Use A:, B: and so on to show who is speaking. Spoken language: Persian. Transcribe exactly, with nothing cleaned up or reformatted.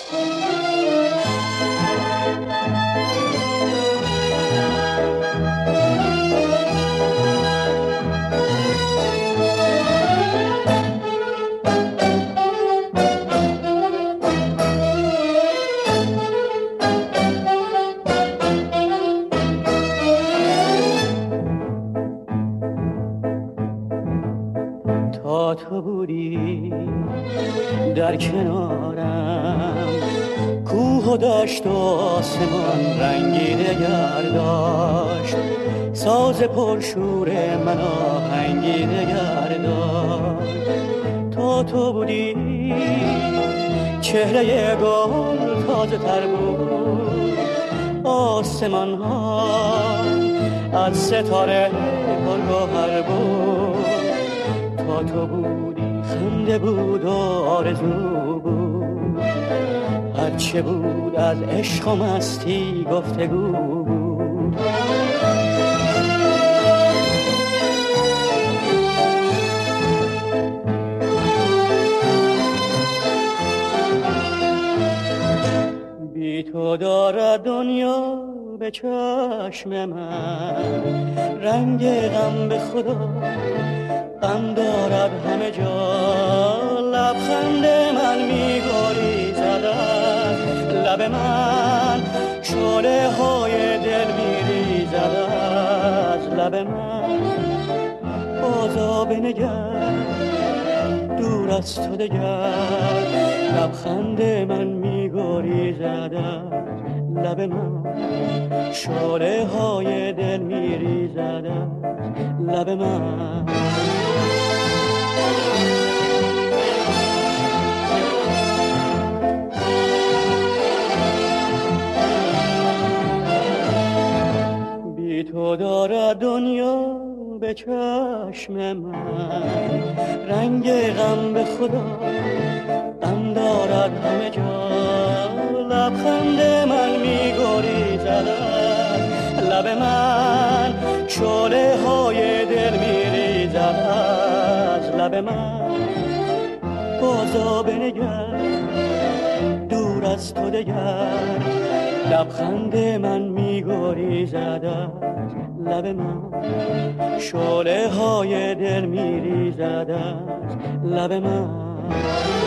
A: تو بودی در کنارم، کوه و دشت و آسمان رنگی دگر داشت، ساز پرشور من آهنگی دگر داشت. تا تو بودی چهره گل تازه تر بود، آسمان ها از ستاره پرگوهر بود. تا تو بودی خنده بود و آرزو بود، هرچه بود از عشق و مستی گفتگو بود. بی تو دارد دنیا به چشم من رنگ غم، به خدا غم دارد همه جا. لبخند من می‌گریزد از لب من، شعله های دل می‌ریزد از لب من. بازا بنگر دور از تو دگر، لبخند من می‌گریزد از لب من، شعله های دل می‌ریزد از لب من. بی تو دارد دنیا به چشم من رنگ غم، به خدا غم دارد همه جا. لبخند من می‌گریزد از لب من، شعله های دل می‌ریزد از لب من. بازا بنگر دور از تو دگر، لبخند من می‌گریزد از لب من، شعله های دل می‌ریزد از لب من.